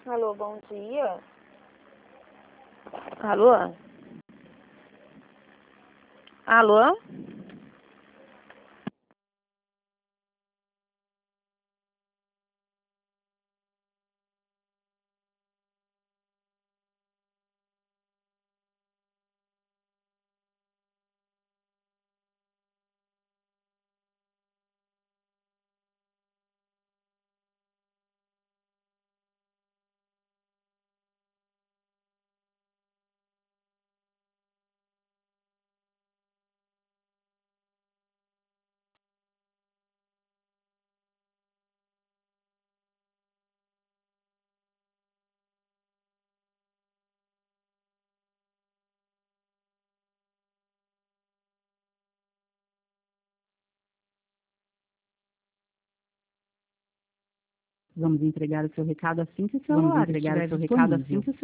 Alô, bom dia. Alô? Alô? Vamos entregar o seu recado assim que o celular estiver disponível.